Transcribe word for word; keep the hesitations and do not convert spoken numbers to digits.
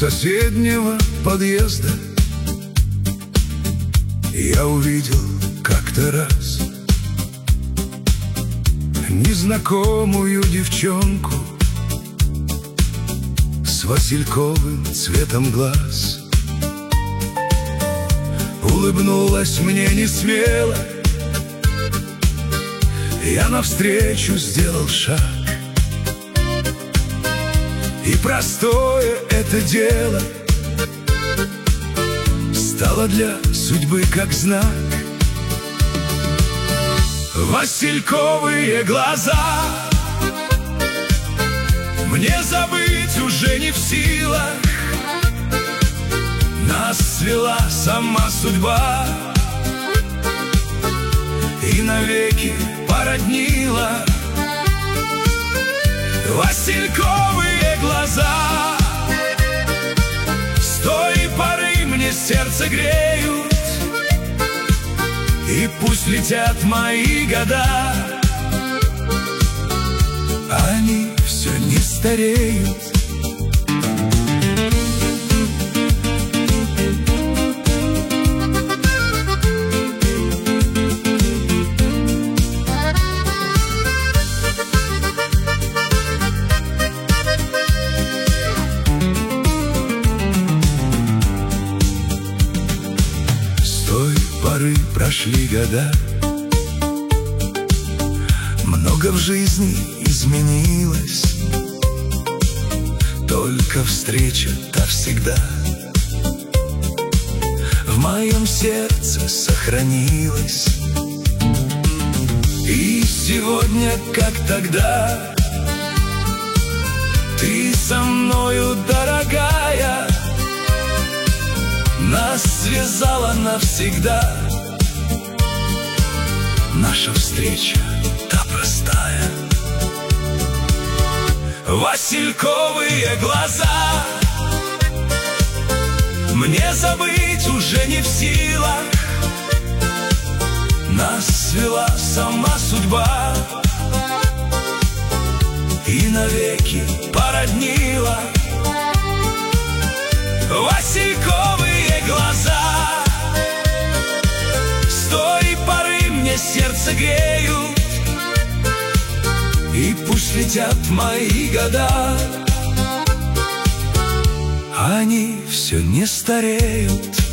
соседнего подъезда я увидел как-то раз незнакомую девчонку с васильковым цветом глаз. Улыбнулась мне несмело, я навстречу сделал шаг. И простое это дело стало для судьбы как знак. Васильковые глаза мне забыть уже не в силах. Нас свела сама судьба и навеки породнила. Васильковые глаза с той поры мне сердце греют, и пусть летят мои года, они все не стареют. Прошли года, много в жизни изменилось, только встреча-то всегда в моем сердце сохранилась. И сегодня, как тогда, ты со мною, дорогая, нас связала навсегда. Наша встреча та простая. Васильковые глаза мне забыть уже не в силах. Нас свела сама судьба и навеки породнила. Васильковые глаза с той поры мне сердце греют, и пусть летят мои года, они все не стареют.